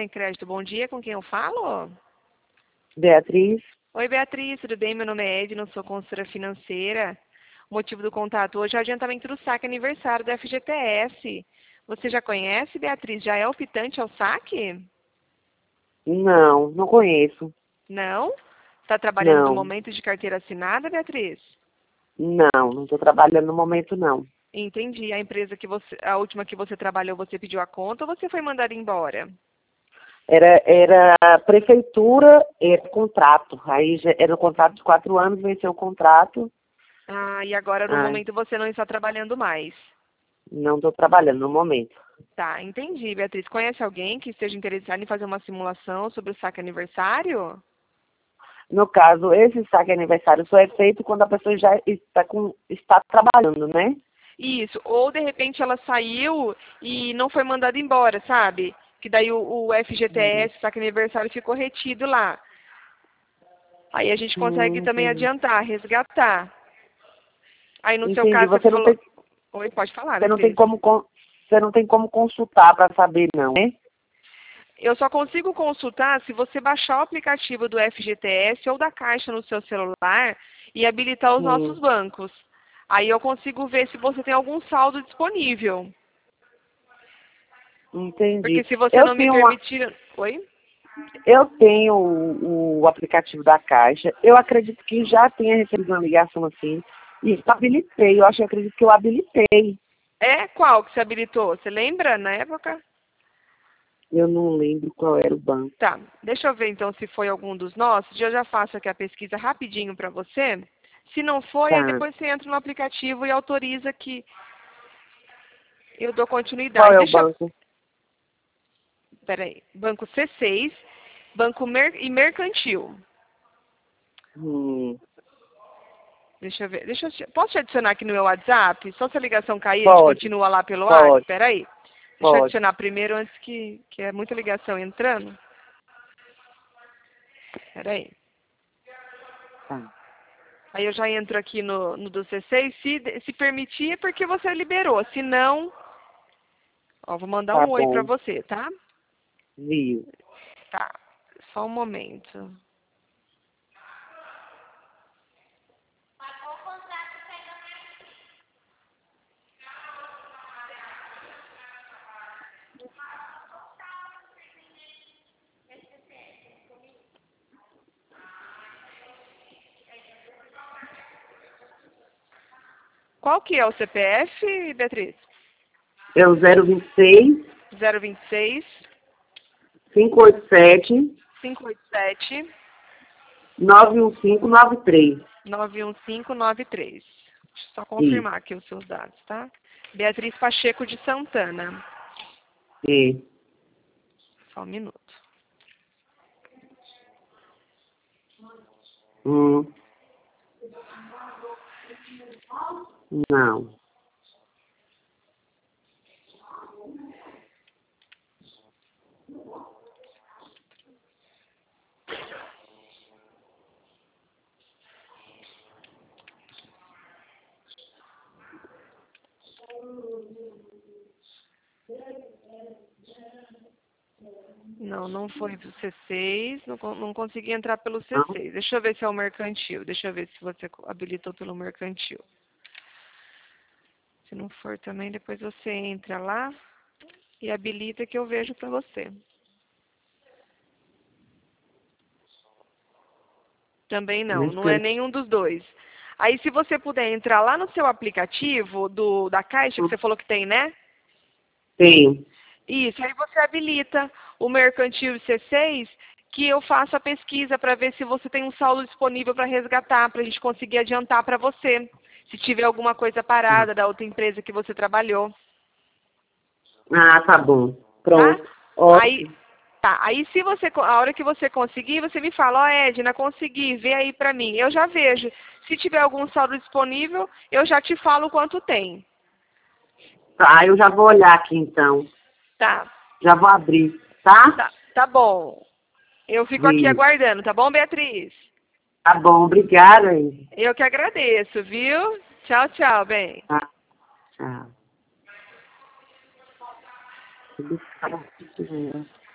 Sem Crédito, bom dia, com quem eu falo? Beatriz? Oi, Beatriz, tudo bem? Meu nome é Edna, sou consultora financeira. O motivo do contato hoje é o adiantamento do saque aniversário do FGTS. Você já conhece, Beatriz? Já é optante ao saque? Não conheço. Não? Está trabalhando no Não, momento de carteira assinada, Beatriz? não estou trabalhando no momento, não. Entendi. A última que você trabalhou, você pediu a conta ou você foi mandada embora? Era prefeitura, era contrato. Aí era um contrato de 4 anos, venceu o contrato. Ah, e agora no Ai, momento você não está trabalhando mais. não estou trabalhando no momento. Tá, entendi, Beatriz. Conhece alguém que esteja interessado em fazer uma simulação sobre o saque aniversário? No caso, esse saque aniversário só é feito quando a pessoa já está trabalhando, né? Isso, ou de repente ela saiu e não foi mandada embora, sabe? Que daí o FGTS, saque aniversário, ficou retido lá. Aí a gente consegue também Entendi. adiantar, resgatar. Aí no seu Entendi. caso você falou. Oi, pode falar, Você não tem Beatriz. você não tem como consultar para saber, não, né? Eu só consigo consultar se você baixar o aplicativo do FGTS ou da Caixa no seu celular e habilitar os nossos Sim, bancos. Aí eu consigo ver se você tem algum saldo disponível. Porque entendi. se você não me permitir. Oi? Eu tenho o aplicativo da Caixa. Eu acredito que já tenha recebido uma ligação assim. E habilitei. Acredito que eu habilitei. É? Qual que você habilitou? Você lembra na época? Eu não lembro qual era o banco. Tá. Deixa eu ver então se foi algum dos nossos. Eu já faço aqui a pesquisa rapidinho para você. Se não foi, aí Tá. depois você entra no aplicativo e autoriza que eu dou Qual continuidade. é o Deixa eu. banco? Peraí. Banco C6, Banco e Mercantil. Hum, Deixa eu ver. Posso te adicionar aqui no meu WhatsApp? Só se a ligação cair, a gente pode, continua lá pelo WhatsApp. pode, Peraí. Deixa eu pode. adicionar primeiro antes que é muita ligação entrando. Peraí. Tá, Aí eu já entro aqui no do C6. Se permitir, é porque você liberou. Se não, ó, vou mandar tá um oi pra bom. você, tá? Viu? Tá. Só um momento. Qual que é o CPF, Beatriz? É o 026 026 587 587 91593. 91593. Deixa eu só Isso. confirmar aqui os seus dados, tá? Beatriz Pacheco de Santana. É. Só um minuto. Hum, não. Não, não foi do C6. Não consegui entrar pelo Não? C6. Deixa eu ver se é o mercantil. Deixa eu ver se você habilitou pelo mercantil. Se não for também, depois você entra lá e habilita que eu vejo para você. Também não é Mercantil. nenhum dos dois. Aí se você puder entrar lá no seu aplicativo da Caixa, que você falou que tem, né? Tenho. Isso, aí você habilita o Mercantil C6, que eu faço a pesquisa para ver se você tem um saldo disponível para resgatar, para a gente conseguir adiantar para você, se tiver alguma coisa parada da outra empresa que você trabalhou, Ah, tá bom. tá? Pronto. Aí, Ótimo. tá, aí se você, a hora que você conseguir, você me fala, ó Edna, consegui, vê aí para mim. Eu já vejo. Se tiver algum saldo disponível, eu já te falo quanto tem. Tá, eu já vou olhar aqui então. Tá, Já vou abrir, tá? tá bom. Eu fico aqui Viu? aguardando, tá bom, Beatriz? Tá bom, obrigada. Eu que agradeço, viu? Tchau, tchau, bem. Tá, tchau.